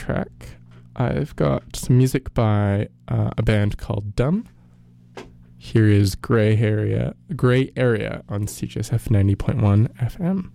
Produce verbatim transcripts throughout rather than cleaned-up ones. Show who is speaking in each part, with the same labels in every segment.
Speaker 1: track. I've got some music by uh, a band called Dumb. Here is Gray Area, Gray Area on C G S F ninety point one F M.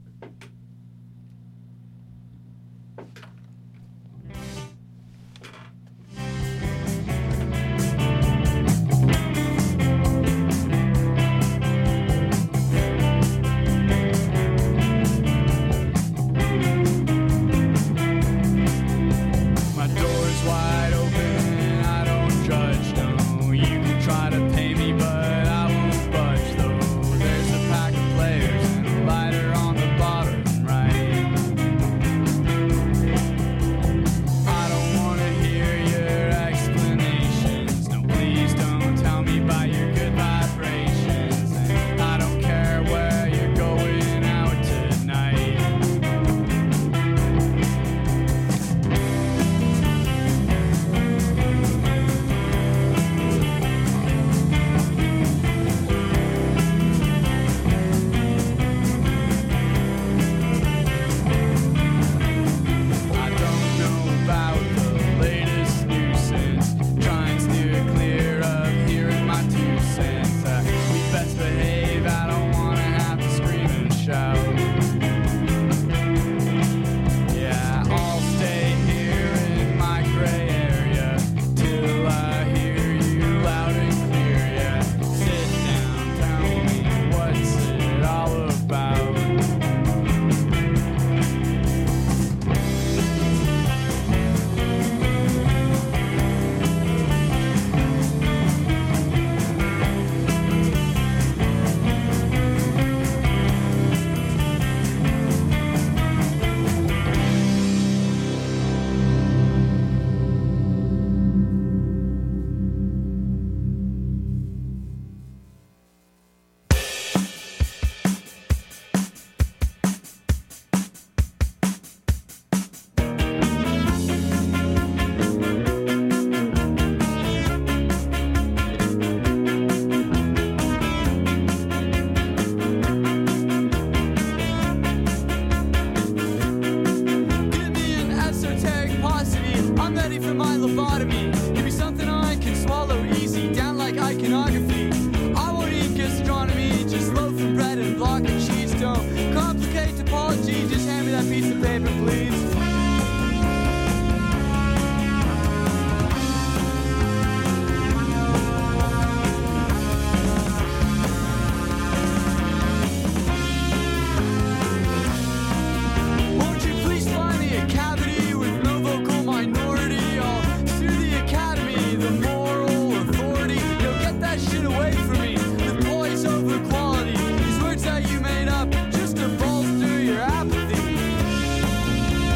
Speaker 2: These words that you made up just to bolster your apathy.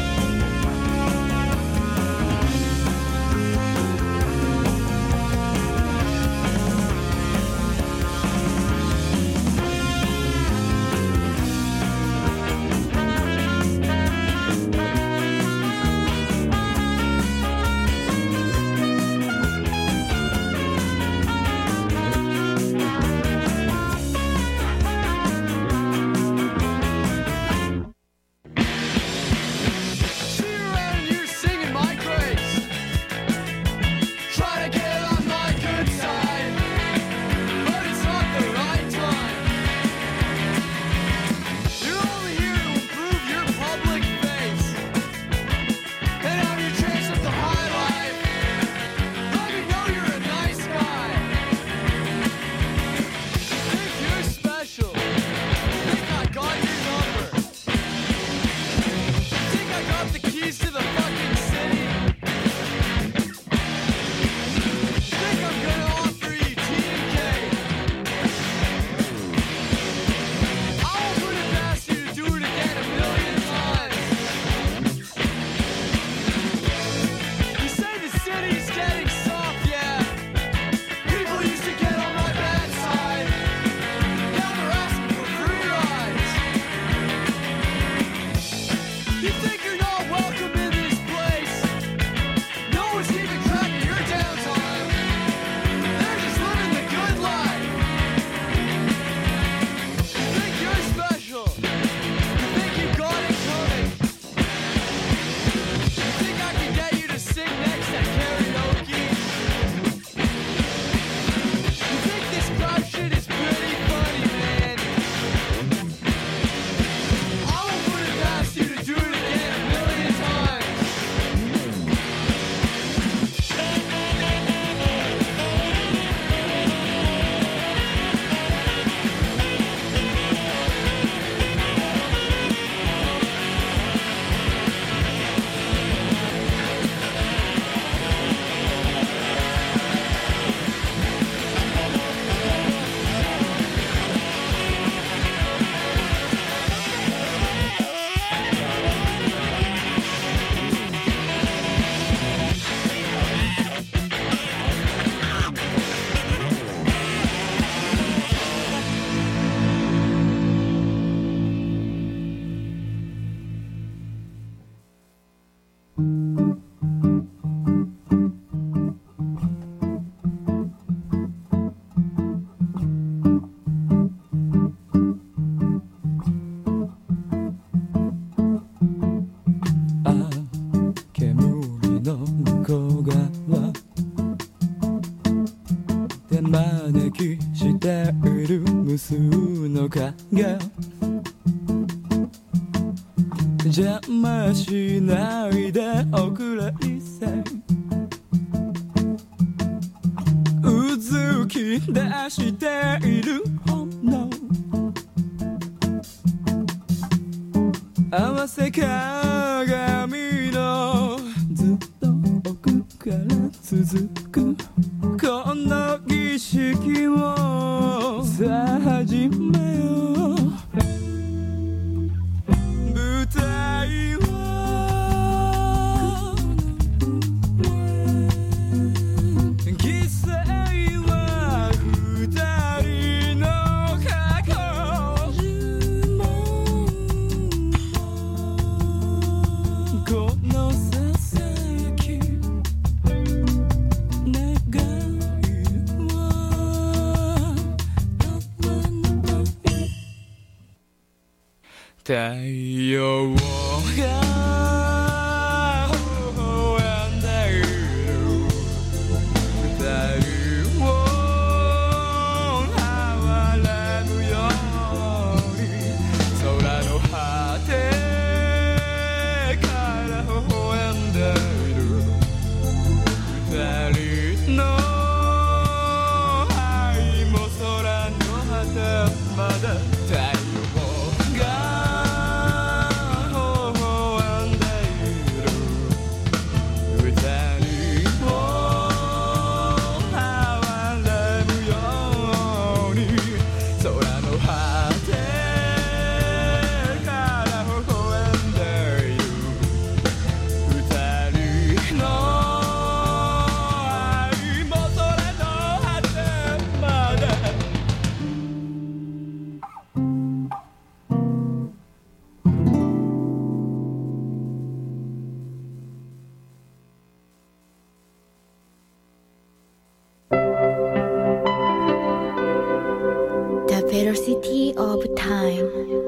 Speaker 2: くらいさうずき出している炎合わせ鏡のずっと奥から続くこの儀式をさあ始めよう舞台は犠牲は二人の過去このささやき願いは太陽が微笑んでいる二人を哀れむように空の果てから微笑んでいる二人の愛も空の果てまで太陽が
Speaker 3: The velocity of time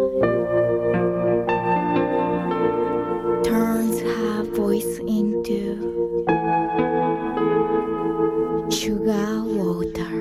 Speaker 3: turns her voice into sugar water.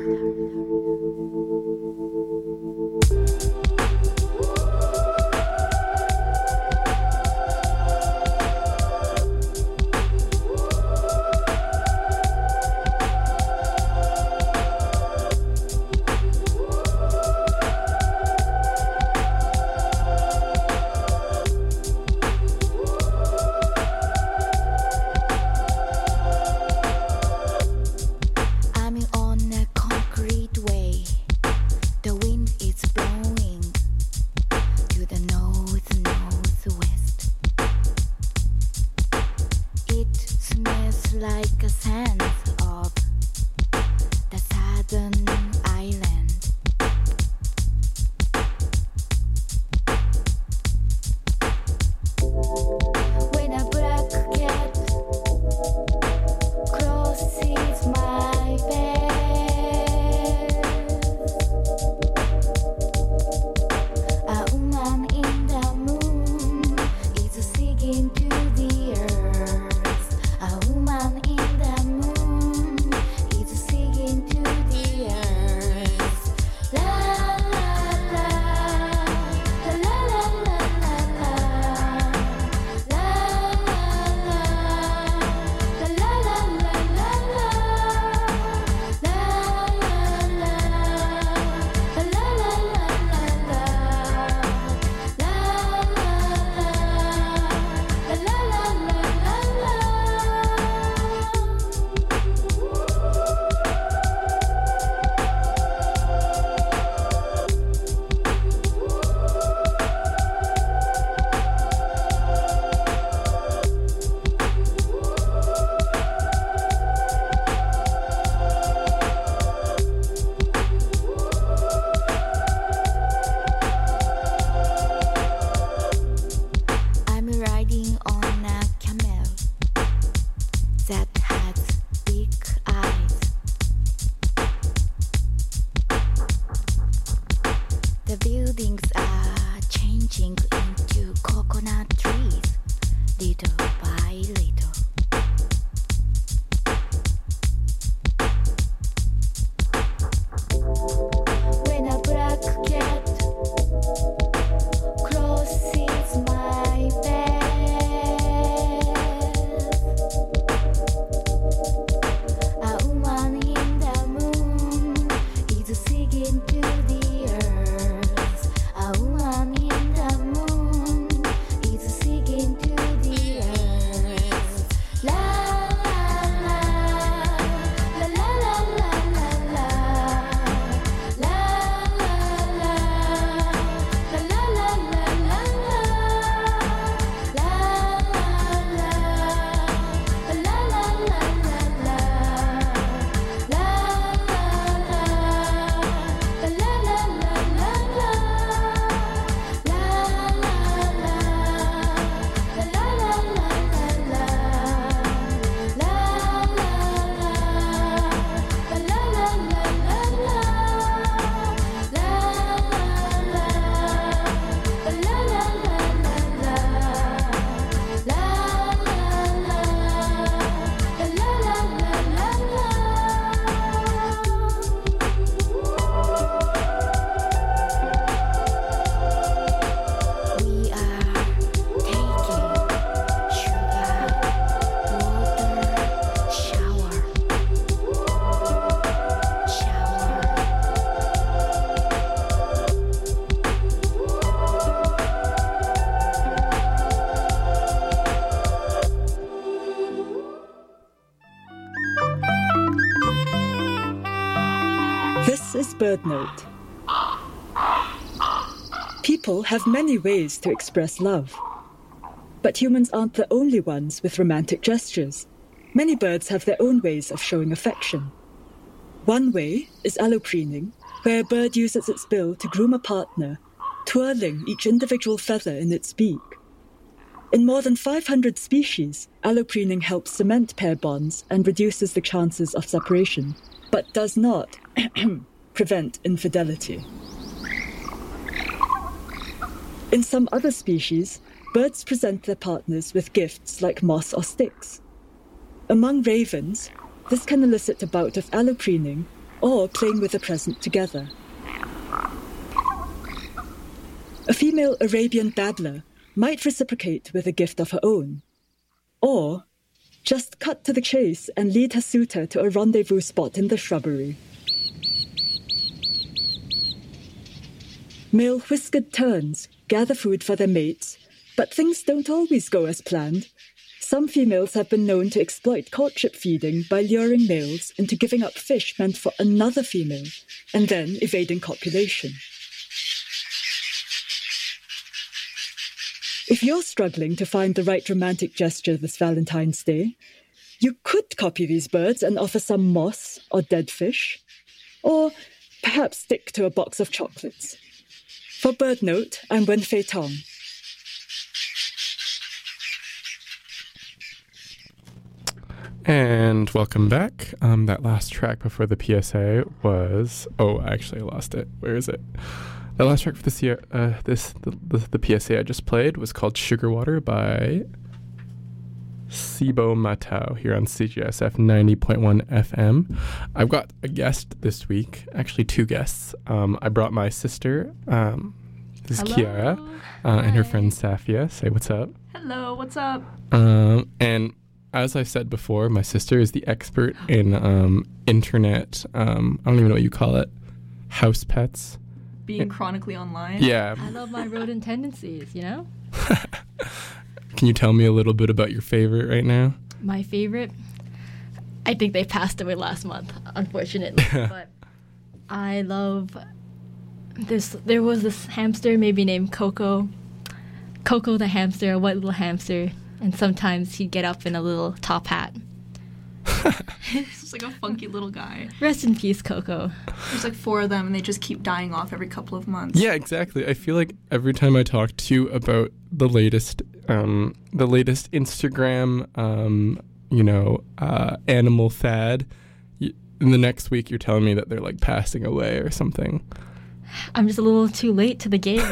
Speaker 3: Like a sense of the southern island. When a black cat crosses my bed, a woman in the moon is singing to the earth. A woman in the moon is singing to the earth. La la la, la la la la la, la la la, la la la la la, la la la, la la la la la, la la la, la la la la la. I'm riding on a camel that has big eyes. The buildings are changing into coconut trees, little by little. When a black cat crosses my bed,
Speaker 4: Bird Note. People have many ways to express love. But humans aren't the only ones with romantic gestures. Many birds have their own ways of showing affection. One way is allopreening, where a bird uses its bill to groom a partner, twirling each individual feather in its beak. In more than five hundred species, allopreening helps cement pair bonds and reduces the chances of separation, but does not prevent infidelity. In some other species, birds present their partners with gifts like moss or sticks. Among ravens, this can elicit a bout of allopreening or playing with the present together. A female Arabian babbler might reciprocate with a gift of her own, or just cut to the chase and lead her suitor to a rendezvous spot in the shrubbery. Male whiskered terns gather food for their mates, but things don't always go as planned. Some females have been known to exploit courtship feeding by luring males into giving up fish meant for another female, and then evading copulation. If you're struggling to find the right romantic gesture this Valentine's Day, you could copy these birds and offer some moss or dead fish, or perhaps stick to a box of chocolates. For Bird Note, I'm Wenfei Tong.
Speaker 1: And welcome back. Um, that last track before the P S A was... Oh, actually I lost it. Where is it? The last track for this year, uh, this the, the, the P S A I just played was called Sugar Water by Sibo Matau here on C G S F ninety point one F M. I've got a guest this week, actually two guests. Um, I brought my sister, um, this is
Speaker 5: Hello.
Speaker 1: Kiara, uh, and her friend Safia. Say what's up.
Speaker 5: Hello, what's up?
Speaker 1: Um, and as I said before, my sister is the expert in um, internet, um, I don't even know what you call it, house pets.
Speaker 5: Being chronically online.
Speaker 1: Yeah.
Speaker 6: I love my rodent tendencies, you know?
Speaker 1: Can you tell me a little bit about your favorite right now?
Speaker 6: My favorite? I think they passed away last month, unfortunately. But I love this. There was this hamster maybe named Coco. Coco the hamster, a white little hamster. And sometimes he'd get up in a little top hat.
Speaker 5: He's just like a funky little guy.
Speaker 6: Rest in peace, Coco.
Speaker 5: There's like four of them, and they just keep dying off every couple of months.
Speaker 1: Yeah, exactly. I feel like every time I talk to you about the latest, um, the latest Instagram, um, you know, uh, animal fad, y- in the next week you're telling me that they're like passing away or something.
Speaker 6: I'm just a little too late to the game.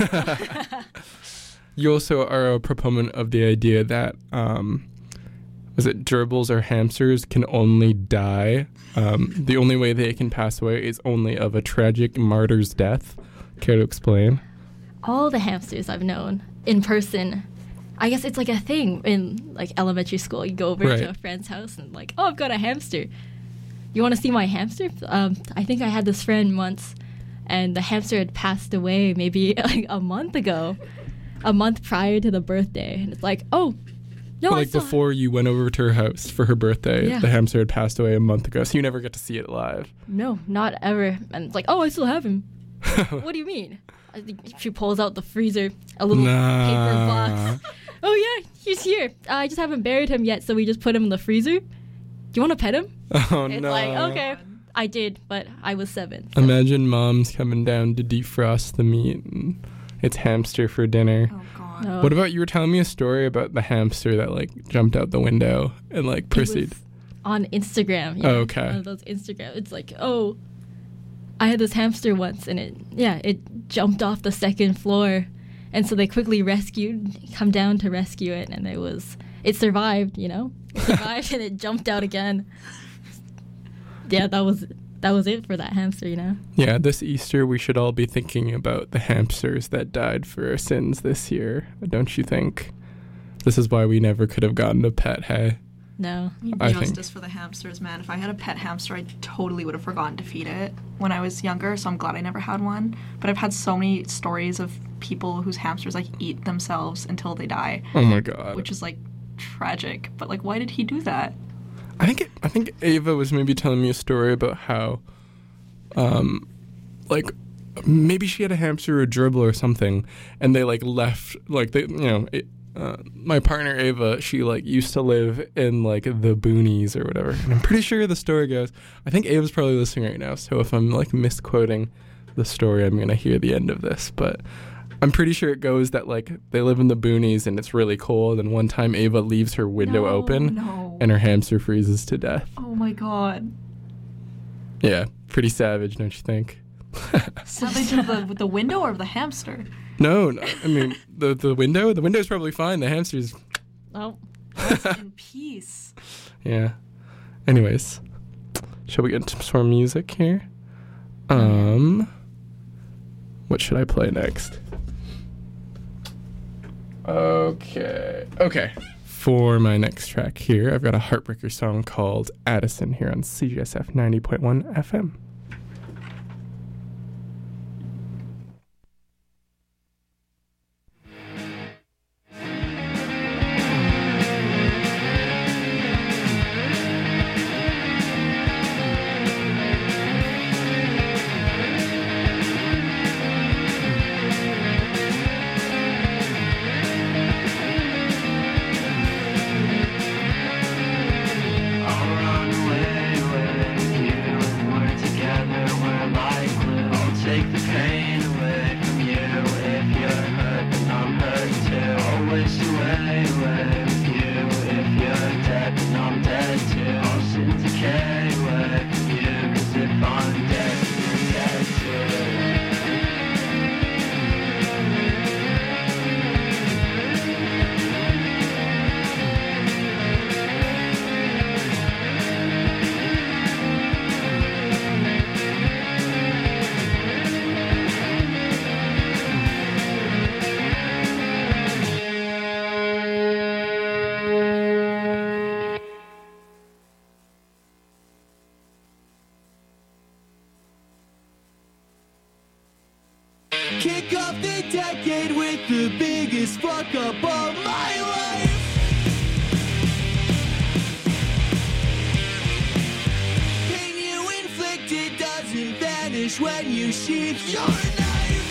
Speaker 1: You also are a proponent of the idea that, um, was it gerbils or hamsters can only die. Um, the only way they can pass away is only of a tragic martyr's death. Care to explain?
Speaker 6: All the hamsters I've known in person, I guess it's like a thing in like elementary school. You go over
Speaker 1: Right.
Speaker 6: to a friend's house and like, oh, I've got a hamster. You want to see my hamster? Um, I think I had this friend once, and the hamster had passed away maybe like a month ago, a month prior to the birthday. And it's like, oh, no,
Speaker 1: But,
Speaker 6: I
Speaker 1: like
Speaker 6: still
Speaker 1: before you went over to her house for her birthday,
Speaker 6: Yeah.
Speaker 1: the hamster had passed away a month ago, so you never get to see it live.
Speaker 6: No, not ever. And it's like, oh, I still have him. What do you mean? I think she pulls out the freezer, a little
Speaker 1: Nah.
Speaker 6: paper box. Oh yeah, he's here. Uh, I just haven't buried him yet, so we just put him in the freezer. Do you want to pet him?
Speaker 1: Oh
Speaker 6: It's
Speaker 1: no.
Speaker 6: like, okay, I did, but I was seven. so-
Speaker 1: Imagine mom's coming down to defrost the meat and it's hamster for dinner.
Speaker 5: Oh god.
Speaker 6: No.
Speaker 1: What about, you were telling me a story about the hamster that like jumped out the window and like
Speaker 6: It was
Speaker 1: proceed.
Speaker 6: on Instagram. you
Speaker 1: Oh,
Speaker 6: know,
Speaker 1: okay.
Speaker 6: One of those Instagram. It's like, oh, I had this hamster once, and it, yeah, it jumped off the second floor, and so they quickly rescued, come down to rescue it, and it was, it survived, you know, it survived, and it jumped out again. Yeah, that was that was it for that hamster, you know.
Speaker 1: Yeah, this Easter we should all be thinking about the hamsters that died for our sins this year, don't you think? This is why we never could have gotten a pet, hey?
Speaker 6: No.
Speaker 1: I think-
Speaker 5: Justice for the hamsters, man. If I had a pet hamster, I totally would have forgotten to feed it when I was younger, so I'm glad I never had one. But I've had so many stories of people whose hamsters like eat themselves until they die,
Speaker 1: Oh my god.
Speaker 5: which is like tragic. But like, why did he do that?
Speaker 1: I think it, I think Ava was maybe telling me a story about how um, like maybe she had a hamster or a gerbil or something, and they like left like they you know it, uh, my partner Ava, she like used to live in like the boonies or whatever, and I'm pretty sure the story goes, I think Ava's probably listening right now, so if I'm like misquoting the story, I'm gonna hear the end of this, but I'm pretty sure it goes that like they live in the boonies and it's really cold, and one time Ava leaves her window
Speaker 5: No,
Speaker 1: open
Speaker 5: no.
Speaker 1: and her hamster freezes to death.
Speaker 5: Oh my god.
Speaker 1: Yeah, pretty savage, don't you think?
Speaker 5: What they do the, with the window or the hamster?
Speaker 1: No, no, I mean the the window. The window's probably fine. The hamster's,
Speaker 6: Oh,
Speaker 5: Rest in peace.
Speaker 1: yeah. Anyways, shall we get into some more music here? Um, what should I play next? Okay, okay. For my next track here, I've got a Heartbreaker song called Addison here on C G S F ninety point one F M.
Speaker 7: I'll run away with you and we're together, we're like glue. I'll take the pain away from you. If you're hurt, then I'm hurt too. I'll waste away, away with you. If you're dead, then I'm dead too. I'll sit and decay away from you. Cause if I'm dead, then you're dead too.
Speaker 2: Kick off the decade with the biggest fuck up of my life. Pain you inflicted doesn't vanish when you sheath your knife.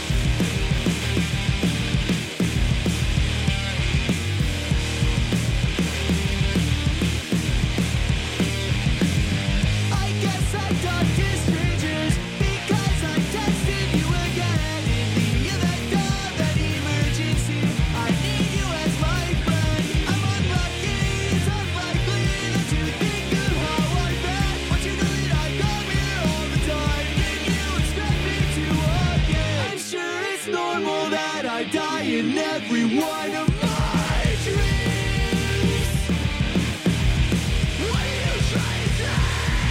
Speaker 2: I guess I talked to strangers because I texted you again. In the event of an emergency, I need you as my friend. I'm unlucky, it's unlikely that you think of how I felt. But you know that I come here all the time. Did you expect me to again? I'm sure it's normal that I die in every one of my dreams. What are you trying to say?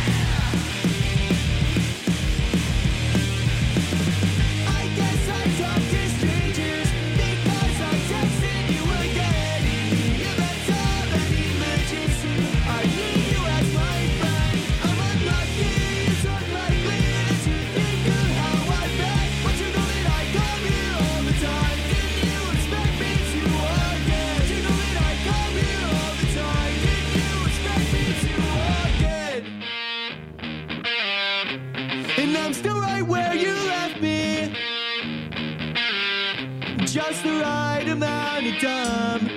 Speaker 2: I guess I talk to strangers because I texted you again. In the event of an emergency, I need you as my friend. I'm unlucky, it's unlikely that you think of how I felt. But you know that I come here all the time. Didn't you expect me to again? You know that I come here all the time. Didn't you expect me to again? And I'm still right where you left me. Just the right amount of time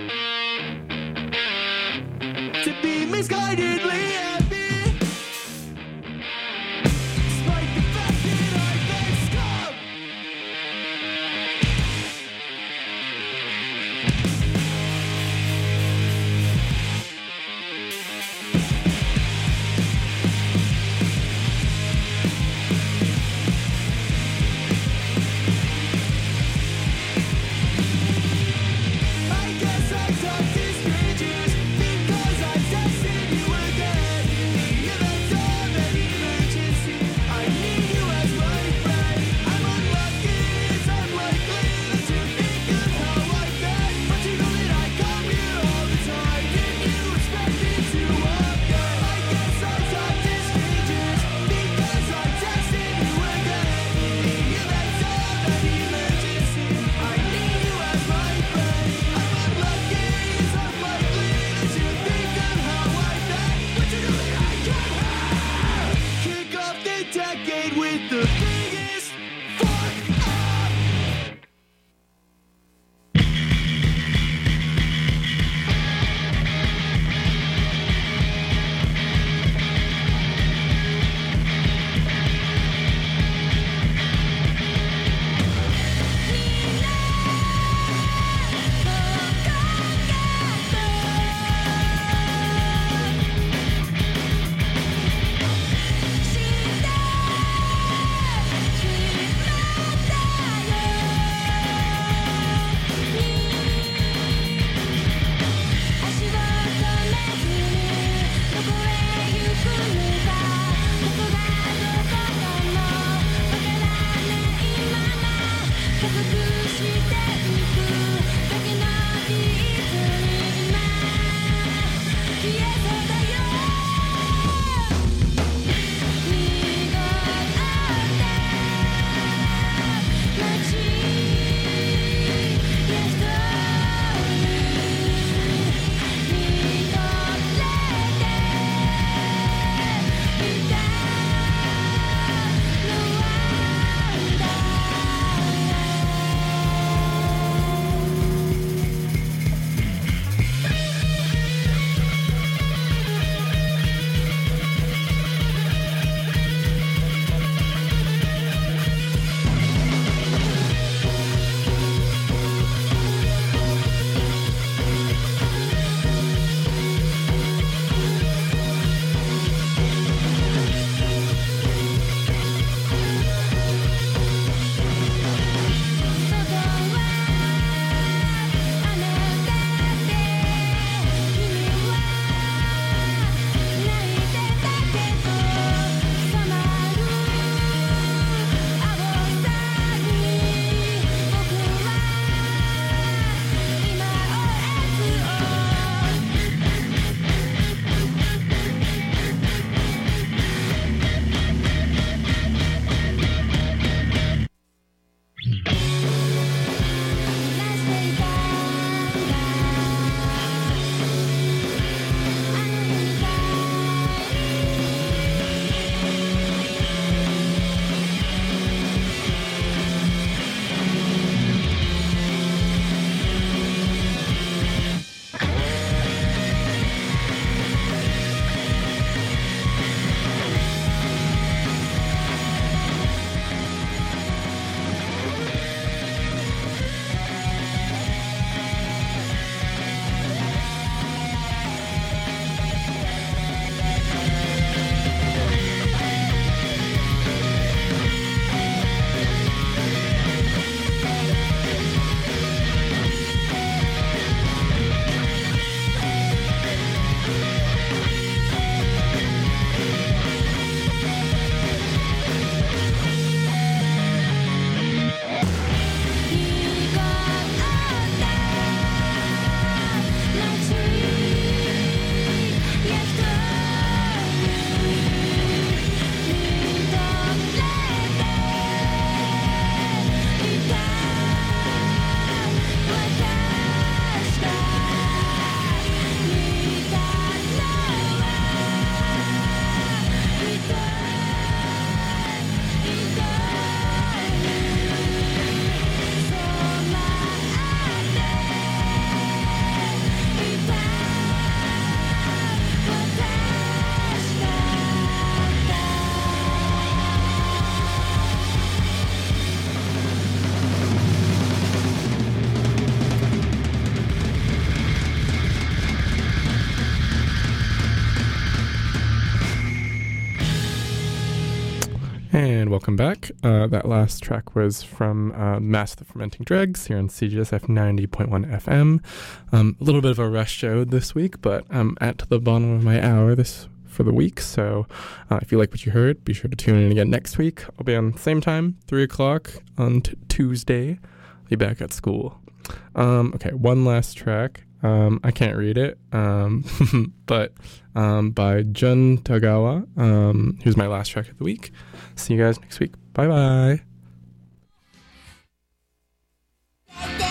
Speaker 2: to be misguidedly happy. Despite the fact that I've been scum. I guess
Speaker 1: And welcome back. Uh, that last track was from uh, Mass of the Fermenting Dregs here on C G S F ninety point one F M. Um, a little bit of a rush show this week, but I'm at the bottom of my hour this for the week. So uh, if you like what you heard, be sure to tune in again next week. I'll be on the same time, three o'clock on t- Tuesday. I'll be back at school. Um, okay, one last track. Um, I can't read it, um, but um, by Jun Tagawa, um, who's my last track of the week. See you guys next week. Bye bye.